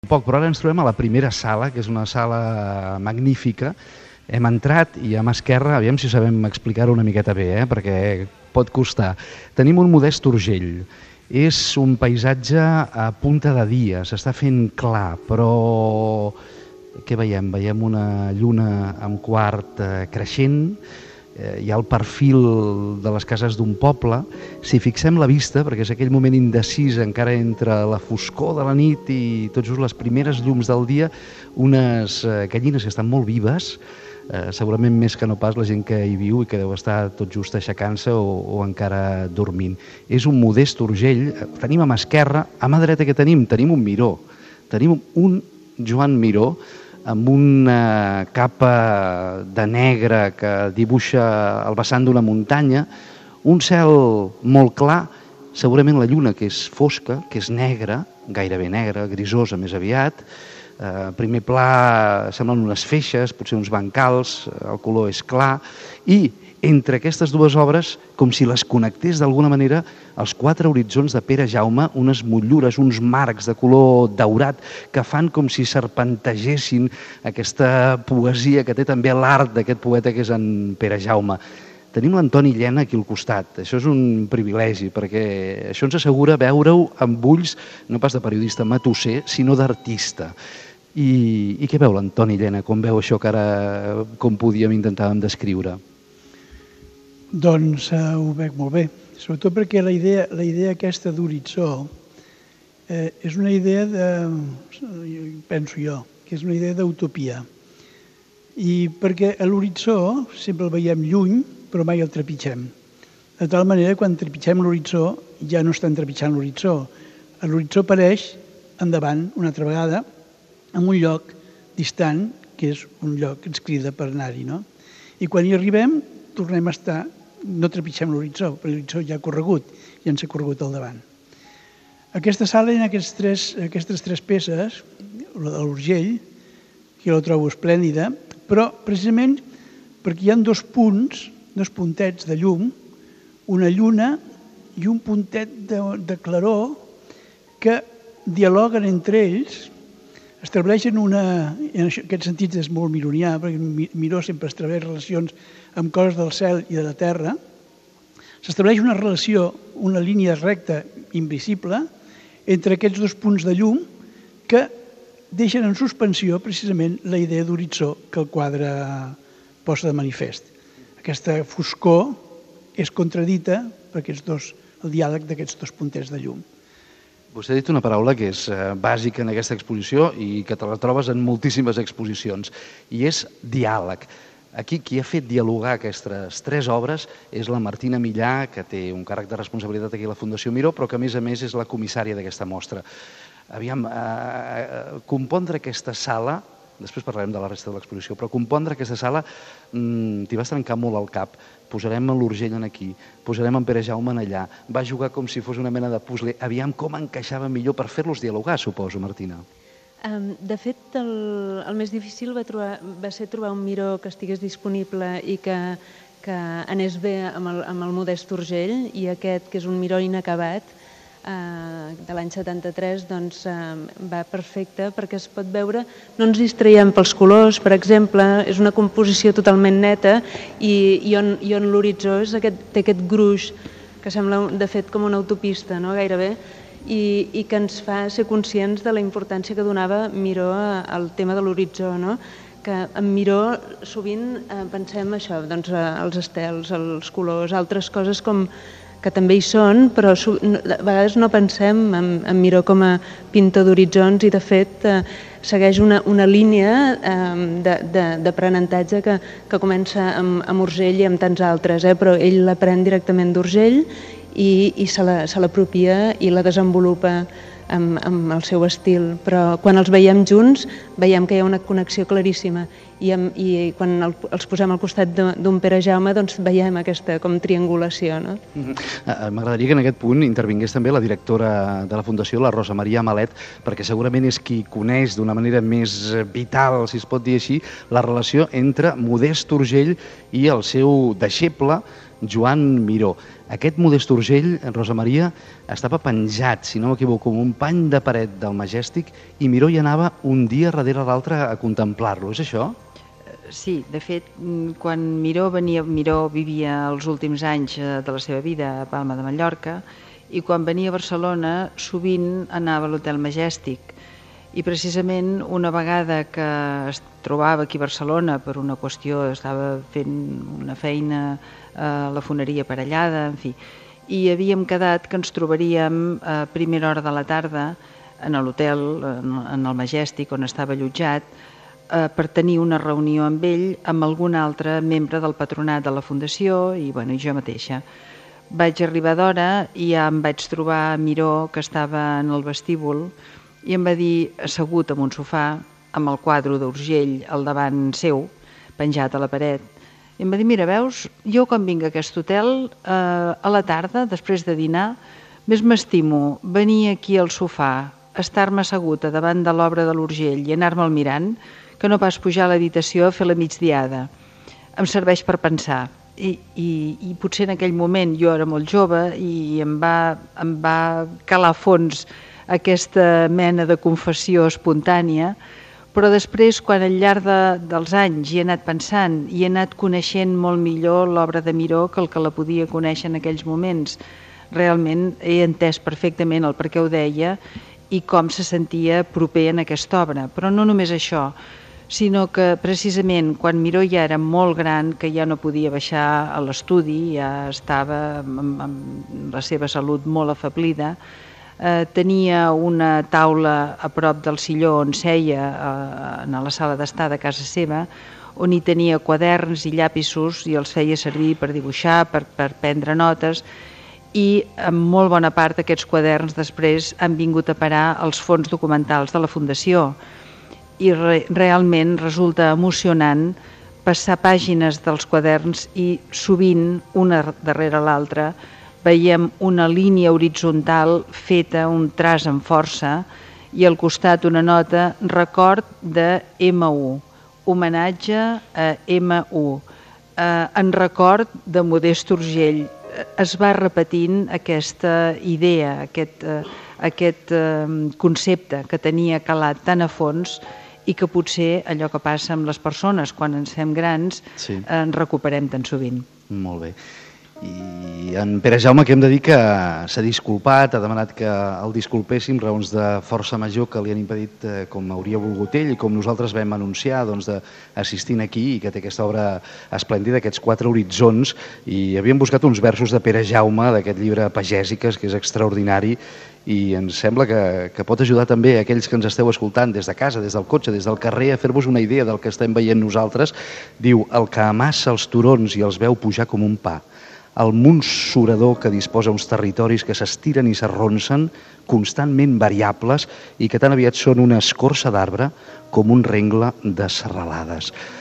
poc, però ara ens trobem a la primera sala, que és una sala magnífica. Hem entrat i a mà esquerra, aviam si sabem explicar-ho una miqueta bé, perquè pot costar. Tenim un modest Urgell. És un paisatge a punta de dia, s'està fent clar, però què veiem? Veiem una lluna amb quart creixent, hi ha el perfil de les cases d'un poble. Si fixem la vista, perquè és aquell moment indecís encara entre la foscor de la nit i tot just les primeres llums del dia, unes gallines que estan molt vives, segurament més que no pas la gent que hi viu i que deu estar tot just aixecant-se o encara dormint. És un modest Urgell, tenim a mà esquerra, a mà dreta que tenim? Tenim un Miró, tenim un Joan Miró amb una capa de negre que dibuixa el vessant d'una muntanya, un cel molt clar, segurament la lluna que és fosca, que és negra, gairebé negra, grisosa més aviat. Primer pla semblen unes feixes, potser uns bancals, el color és clar, i entre aquestes dues obres, com si les connectés d'alguna manera, els quatre horitzons de Pere Jaume, unes motllures, uns marcs de color daurat que fan com si serpentegessin aquesta poesia que té també l'art d'aquest poeta que és en Pere Jaume. Tenim l'Antoni Llena aquí al costat. Això és un privilegi, perquè això ens assegura veure-ho amb ulls, no pas de periodista matusser, sinó d'artista. I què veu l'Antoni Llena quan veu això que ara, com podíem intentàvem descriure? Doncs ho veig molt bé, sobretot perquè la idea aquesta d'horitzó és una idea penso jo, que és una idea d'utopia. I perquè a l'horitzó sempre el veiem lluny, però mai el trepitgem. De tal manera que quan trepitgem l'horitzó ja no estem trepitjant l'horitzó. L'horitzó apareix endavant una altra vegada en un lloc distant, que és un lloc que ens crida per anar-hi. I quan hi arribem tornem a estar, no trepitgem l'horitzó, perquè l'horitzó ja ha corregut, ja ens ha corregut al davant. Aquesta sala, en aquestes tres peces, la de l'Urgell, que la trobo esplèndida, però precisament perquè hi ha dos punts, dos puntets de llum, una lluna i un puntet de claror que dialoguen entre ells, estableixen en aquest sentit és molt mironià, perquè Miró sempre estableix relacions amb coses del cel i de la terra, s'estableix una relació, una línia recta invisible entre aquests dos punts de llum que deixen en suspensió precisament la idea d'horitzó que el quadre posa de manifest. Aquesta foscor és contradita per el diàleg d'aquests dos punters de llum. Vostè ha dit una paraula que és bàsica en aquesta exposició i que te la trobes en moltíssimes exposicions, i és diàleg. Aquí qui ha fet dialogar aquestes tres obres és la Martina Millà, que té un càrrec de responsabilitat aquí a la Fundació Miró, però que a més és la comissària d'aquesta mostra. Aviam, compondre aquesta sala, després parlarem de la resta de l'exposició, però compondre aquesta sala t'hi vas trencar molt al cap. Posarem l'Urgell aquí, posarem en Pere Jaume allà. Va jugar com si fos una mena de puzzle. Aviam com encaixava millor per fer-los dialogar, suposo, Martina. De fet, el més difícil va ser trobar un Miró que estigués disponible i que anés bé amb el modest Urgell, i aquest, que és un Miró inacabat, de l'any 73, doncs va perfecte perquè es pot veure, no ens distraiem pels colors, per exemple, és una composició totalment neta i on l'horitzó té aquest gruix que sembla de fet com una autopista, gairebé, i que ens fa ser conscients de la importància que donava Miró al tema de l'horitzó, que en Miró sovint pensem això, doncs els estels, els colors, altres coses com que també hi són, però a vegades no pensem en Miró com a pintor d'horitzons, i de fet segueix una línia d'aprenentatge que comença amb Urgell i amb tants altres, però ell l'aprèn directament d'Urgell i se l'apropia i la desenvolupa amb el seu estil, però quan els veiem junts veiem que hi ha una connexió claríssima, i quan els posem al costat d'un Pere Jaume doncs veiem aquesta com triangulació. M'agradaria que en aquest punt intervingués també la directora de la Fundació, la Rosa Maria Malet, perquè segurament és qui coneix d'una manera més vital, si es pot dir així, la relació entre Modest Urgell i el seu deixeble Joan Miró. Aquest Modest Urgell, Rosa Maria, estava penjat, si no m'equivoco, amb un pany de paret del Majestic i Miró hi anava un dia darrere l'altre a contemplar-lo, és això? Sí, de fet, quan Miró vivia els últims anys de la seva vida a Palma de Mallorca i quan venia a Barcelona sovint anava a l'Hotel Majestic. I precisament una vegada que es trobava aquí a Barcelona per una qüestió, estava fent una feina a la foneria Parellada, en fi, i havíem quedat que ens trobaríem a primera hora de la tarda en l'hotel, en el Majestic, on estava allotjat, per tenir una reunió amb ell, amb algun altre membre del patronat de la Fundació i jo mateixa. Vaig arribar d'hora i ja em vaig trobar a Miró, que estava en el vestíbul, i em va dir, assegut en un sofà, amb el quadre d'Urgell al davant seu, penjat a la paret. I em va dir, mira, veus, jo quan vinc a aquest hotel, a la tarda, després de dinar, més m'estimo venir aquí al sofà, estar-me asseguta davant de l'obra de l'Urgell i anar-me'l mirant, que no pas pujar a l'habitació a fer la migdiada. Em serveix per pensar. I potser en aquell moment jo era molt jove i em va calar a fons aquesta mena de confessió espontània, però després, quan al llarg dels anys hi he anat pensant i he anat coneixent molt millor l'obra de Miró que el que la podia conèixer en aquells moments, realment he entès perfectament el per què ho deia i com se sentia proper en aquesta obra. Però no només això, sinó que precisament quan Miró ja era molt gran, que ja no podia baixar a l'estudi, ja estava amb la seva salut molt afeblida, tenia una taula a prop del silló on seia a la sala d'estar de casa seva, on hi tenia quaderns i llapisos i els feia servir per dibuixar, per prendre notes, i en molt bona part aquests quaderns després han vingut a parar als fons documentals de la Fundació. I realment resulta emocionant passar pàgines dels quaderns i sovint, una darrere l'altra, veiem una línia horitzontal feta, un traç amb força, i al costat una nota, record de M1, homenatge a M1, en record de Modest Urgell. Es va repetint aquesta idea, aquest concepte que tenia calat tan a fons i que potser allò que passa amb les persones quan ens fem grans en recuperem tan sovint. Molt bé. I en Pere Jaume, que hem de dir que s'ha disculpat, ha demanat que el disculpéssim, raons de força major que li han impedit, com hauria volgut ell i com nosaltres vam anunciar, d'assistir aquí i que té aquesta obra esplèndida, aquests 4 horitzons, i havíem buscat uns versos de Pere Jaume, d'aquest llibre Pagèsiques, que és extraordinari, i ens sembla que pot ajudar també a aquells que ens esteu escoltant des de casa, des del cotxe, des del carrer, a fer-vos una idea del que estem veient nosaltres. Diu, el que amassa els turons i els veu pujar com un pa, el munt surador que disposa uns territoris que s'estiren i s'arronsen, constantment variables i que tan aviat són una escorça d'arbre com un rengle de serralades.